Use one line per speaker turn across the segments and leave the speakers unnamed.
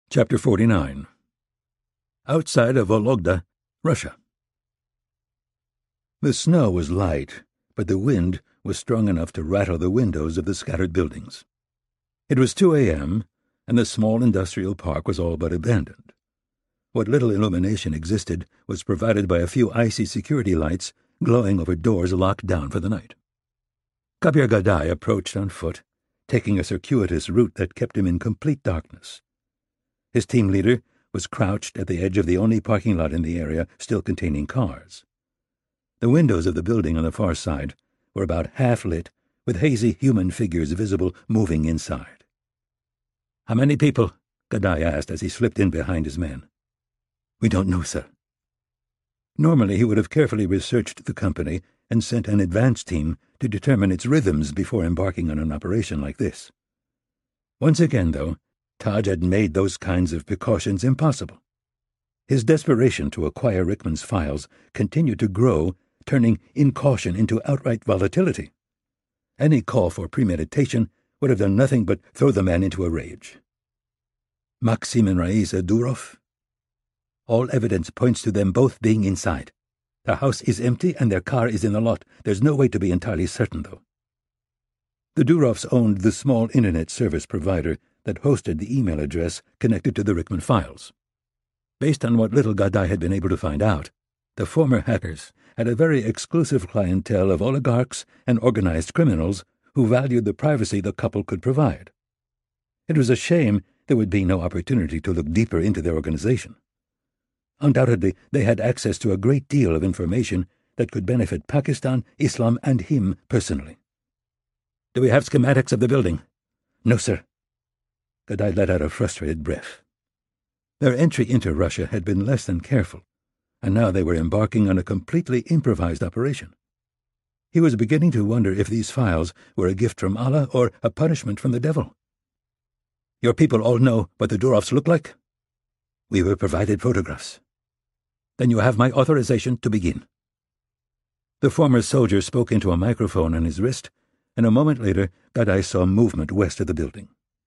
Chapter 49. Outside of Vologda, Russia. The snow was light, but the wind was strong enough to rattle the windows of the scattered buildings. It was 2 a.m., and the small industrial park was all but abandoned. What little illumination existed was provided by a few icy security lights glowing over doors locked down for the night. Kabir Gadai approached on foot, taking a circuitous route that kept him in complete darkness. His team leader was crouched at the edge of the only parking lot in the area still containing cars. The windows of the building on the far side were about half lit, with hazy human figures visible moving inside. "How many people?" Gadai asked as he slipped in behind his man. "We don't know, sir." Normally he would have carefully researched the company and sent an advance team to determine its rhythms before embarking on an operation like this. Once again, though, Taj had made those kinds of precautions impossible. His desperation to acquire Rickman's files continued to grow, turning incaution into outright volatility. Any call for premeditation would have done nothing but throw the man into a rage. Maxim and Raisa Durov? All evidence points to them both being inside. Their house is empty and their car is in the lot. There's no way to be entirely certain, though. The Durovs owned the small internet service provider that hosted the email address connected to the Rickman files. Based on what little Gadai had been able to find out, the former hackers had a very exclusive clientele of oligarchs and organized criminals who valued the privacy the couple could provide. It was a shame there would be no opportunity to look deeper into their organization. Undoubtedly, they had access to a great deal of information that could benefit Pakistan, Islam, and him personally. "Do we have schematics of the building?" "No, sir." Gadai let out a frustrated breath. Their entry into Russia had been less than careful, and now they were embarking on a completely improvised operation. He was beginning to wonder if these files were a gift from Allah or a punishment from the devil. "Your people all know what the Durovs look like?" "We were provided photographs." "Then you have my authorization to begin." The former soldier spoke into a microphone on his wrist, and a moment later Gadai saw movement west of the building.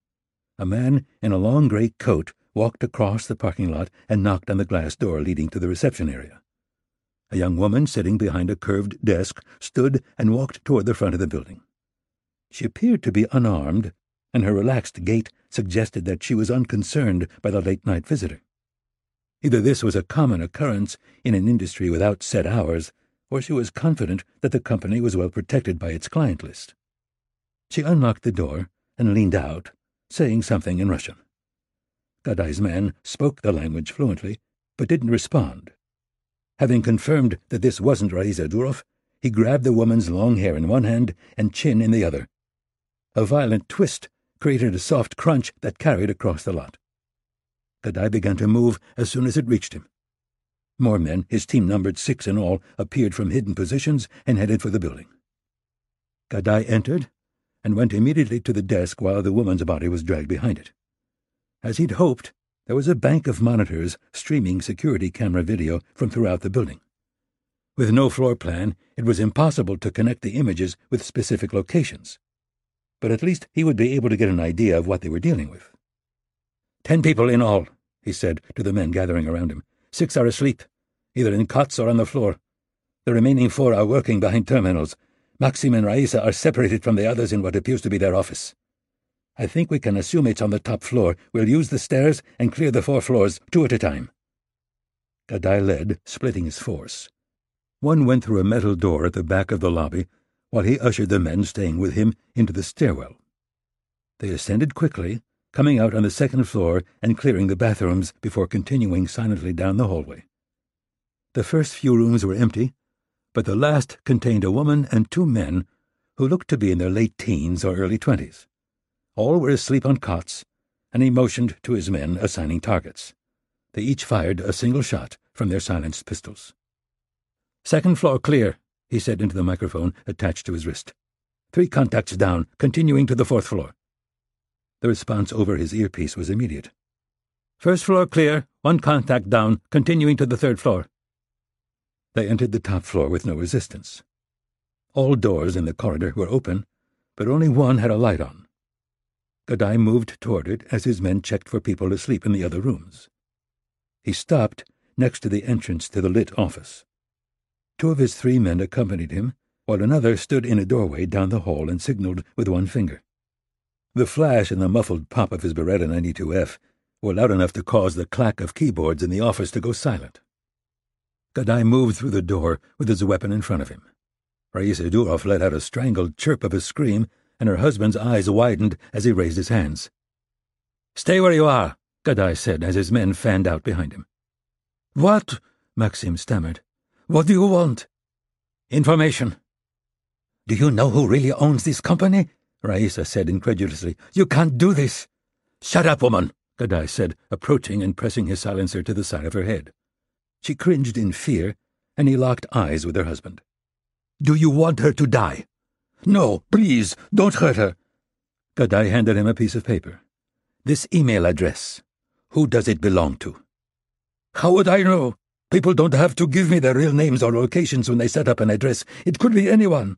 A man in a long grey coat walked across the parking lot and knocked on the glass door leading to the reception area. A young woman sitting behind a curved desk stood and walked toward the front of the building. She appeared to be unarmed, and her relaxed gait suggested that she was unconcerned by the late-night visitor. Either this was a common occurrence in an industry without set hours, or she was confident that the company was well protected by its client list. She unlocked the door and leaned out, saying something in Russian. Gadai's man spoke the language fluently, but didn't respond. Having confirmed that this wasn't Raisa Durov, he grabbed the woman's long hair in one hand and chin in the other. A violent twist created a soft crunch that carried across the lot. Gadai began to move as soon as it reached him. More men, his team numbered 6 in all, appeared from hidden positions and headed for the building. Gadai entered and went immediately to the desk while the woman's body was dragged behind it. As he'd hoped, there was a bank of monitors streaming security camera video from throughout the building. With no floor plan, it was impossible to connect the images with specific locations. But at least he would be able to get an idea of what they were dealing with. 10 people in all," he said to the men gathering around him. 6 are asleep, either in cots or on the floor. The remaining 4 are working behind terminals. Maxim and Raisa are separated from the others in what appears to be their office. I think we can assume it's on the top floor. We'll use the stairs and clear the 4 floors, 2 at a time." Gadai led, splitting his force. One went through a metal door at the back of the lobby, while he ushered the men staying with him into the stairwell. They ascended quickly, coming out on the 2nd floor and clearing the bathrooms before continuing silently down the hallway. The first few rooms were empty, but the last contained a woman and 2 men who looked to be in their late teens or early 20s. All were asleep on cots, and he motioned to his men, assigning targets. They each fired a single shot from their silenced pistols. "2nd floor clear," he said into the microphone attached to his wrist. 3 contacts down, continuing to the 4th floor. The response over his earpiece was immediate. "1st floor clear, 1 contact down, continuing to the 3rd floor." They entered the top floor with no resistance. All doors in the corridor were open, but only one had a light on. Gadai moved toward it as his men checked for people asleep in the other rooms. He stopped next to the entrance to the lit office. 2 of his 3 men accompanied him, while another stood in a doorway down the hall and signaled with one finger. The flash and the muffled pop of his Beretta 92F were loud enough to cause the clack of keyboards in the office to go silent. Gadai moved through the door with his weapon in front of him. Raisa Durov let out a strangled chirp of a scream, and her husband's eyes widened as he raised his hands. "Stay where you are," Gadai said as his men fanned out behind him. "What?" Maxim stammered. "What do you want?" "Information." "Do you know who really owns this company?" Raisa said incredulously. "You can't do this." "Shut up, woman," Gadai said, approaching and pressing his silencer to the side of her head. She cringed in fear, and he locked eyes with her husband. "Do you want her to die?" "No, please, don't hurt her." Gadai handed him a piece of paper. "This email address, who does it belong to?" "How would I know? People don't have to give me their real names or locations when they set up an address. It could be anyone."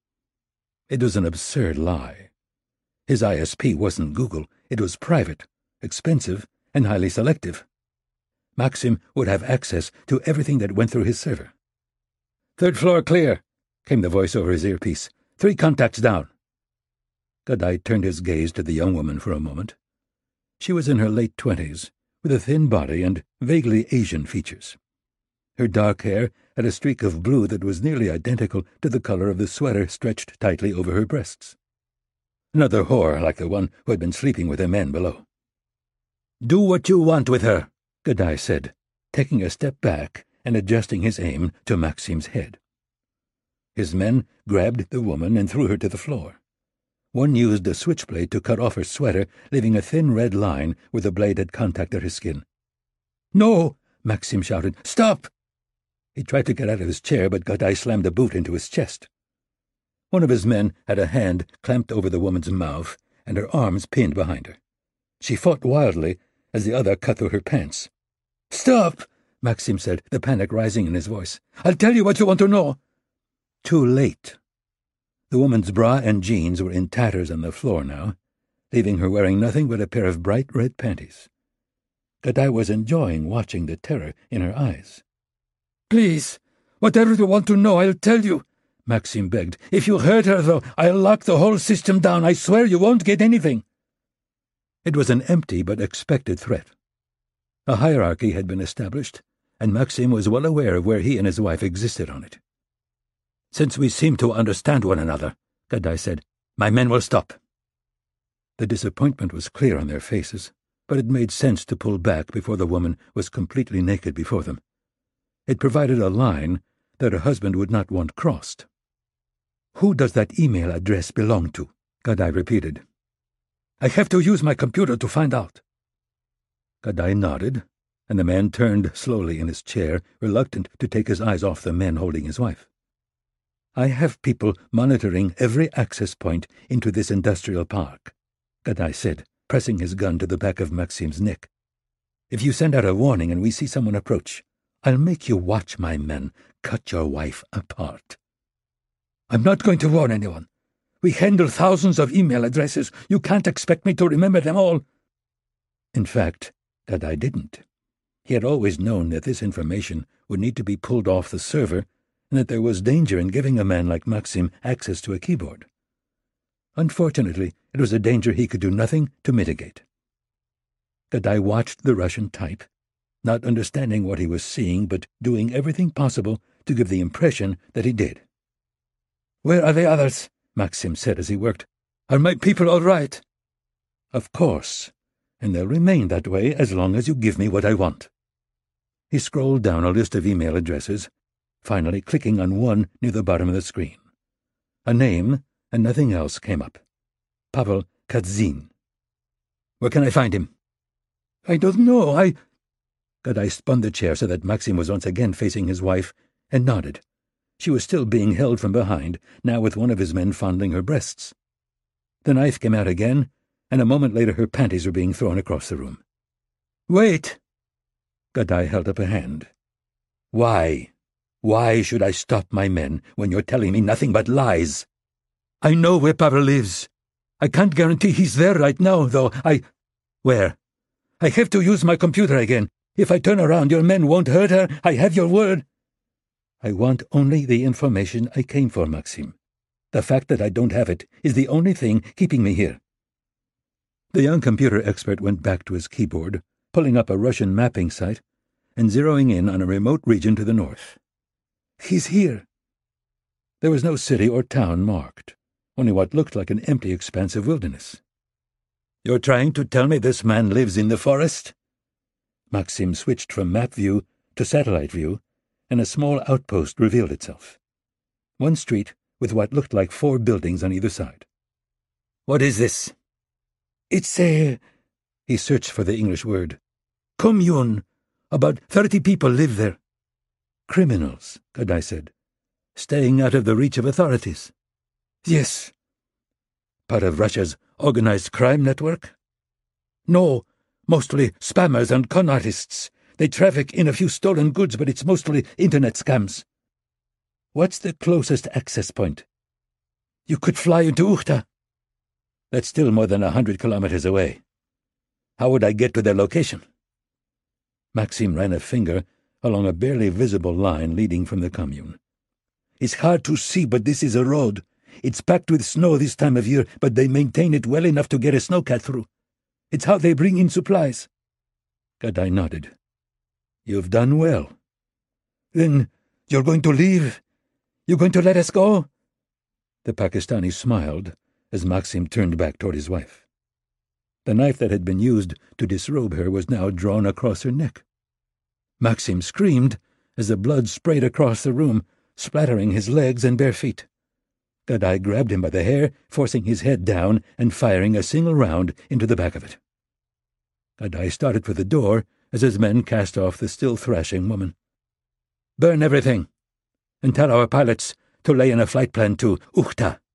It was an absurd lie. His ISP wasn't Google. It was private, expensive, and highly selective. Maxim would have access to everything that went through his server. "Third floor clear," came the voice over his earpiece. 3 contacts down." Gadai turned his gaze to the young woman for a moment. She was in her late 20s, with a thin body and vaguely Asian features. Her dark hair had a streak of blue that was nearly identical to the color of the sweater stretched tightly over her breasts. Another whore like the one who had been sleeping with the men below. "Do what you want with her," Gadai said, taking a step back and adjusting his aim to Maxim's head. His men grabbed the woman and threw her to the floor. One used a switchblade to cut off her sweater, leaving a thin red line where the blade had contacted her skin. "No!" Maxim shouted. "Stop!" He tried to get out of his chair, but Gadai slammed a boot into his chest. One of his men had a hand clamped over the woman's mouth and her arms pinned behind her. She fought wildly as the other cut through her pants. "Stop!" Maxim said, the panic rising in his voice. "I'll tell you what you want to know." Too late. The woman's bra and jeans were in tatters on the floor now, leaving her wearing nothing but a pair of bright red panties. Gadai was enjoying watching the terror in her eyes. "Please, whatever you want to know, I'll tell you," Maxim begged. "If you hurt her, though, I'll lock the whole system down. I swear you won't get anything." It was an empty but expected threat. A hierarchy had been established, and Maxim was well aware of where he and his wife existed on it. "Since we seem to understand one another," Gadai said, "my men will stop." The disappointment was clear on their faces, but it made sense to pull back before the woman was completely naked before them. It provided a line that her husband would not want crossed. "Who does that email address belong to?" Gadai repeated. "I have to use my computer to find out." Gadai nodded, and the man turned slowly in his chair, reluctant to take his eyes off the men holding his wife. "I have people monitoring every access point into this industrial park," Gadai said, pressing his gun to the back of Maxim's neck. "If you send out a warning and we see someone approach, I'll make you watch my men cut your wife apart." "I'm not going to warn anyone. We handle thousands of email addresses. You can't expect me to remember them all." In fact, Gadai didn't. He had always known that this information would need to be pulled off the server, and that there was danger in giving a man like Maxim access to a keyboard. Unfortunately, it was a danger he could do nothing to mitigate. Gadai watched the Russian type, not understanding what he was seeing, but doing everything possible to give the impression that he did. "Where are the others?" Maxim said as he worked. "Are my people all right?" "Of course, and they'll remain that way as long as you give me what I want." He scrolled down a list of email addresses, finally clicking on one near the bottom of the screen. A name and nothing else came up. Pavel Kadzin. "Where can I find him?" "I don't know. Gadai spun the chair so that Maxim was once again facing his wife, and nodded. She was still being held from behind, now with one of his men fondling her breasts. The knife came out again, and a moment later her panties were being thrown across the room. "Wait!" Gadai held up a hand. "Why? Why should I stop my men when you're telling me nothing but lies?" "I know where Pavel lives." I can't guarantee he's there right now, though. Where? I have to use my computer again. If I turn around, your men won't hurt her. I have your word. I want only the information I came for, Maxim. The fact that I don't have it is the only thing keeping me here. The young computer expert went back to his keyboard, pulling up a Russian mapping site and zeroing in on a remote region to the north. He's here. There was no city or town marked, only what looked like an empty expanse of wilderness. You're trying to tell me this man lives in the forest? Maxim switched from map view to satellite view, and a small outpost revealed itself. One street with what looked like 4 buildings on either side. What is this? It's a... He searched for the English word. Commune. About 30 people live there. Criminals, Kadai said. Staying out of the reach of authorities. Yes. Part of Russia's organized crime network? No, mostly spammers and con artists. They traffic in a few stolen goods, but it's mostly internet scams. What's the closest access point? You could fly into Ukhta. That's still more than 100 kilometers away. How would I get to their location? Maxim ran a finger along a barely visible line leading from the commune. It's hard to see, but this is a road. It's packed with snow this time of year, but they maintain it well enough to get a snowcat through. It's how they bring in supplies. Kadai nodded. You've done well. Then you're going to leave? You're going to let us go? The Pakistani smiled as Maxim turned back toward his wife. The knife that had been used to disrobe her was now drawn across her neck. Maxim screamed as the blood sprayed across the room, splattering his legs and bare feet. Kadai grabbed him by the hair, forcing his head down and firing a single round into the back of it. Kadai started for the door as his men cast off the still thrashing woman. Burn everything, and tell our pilots to lay in a flight plan to Ukhta.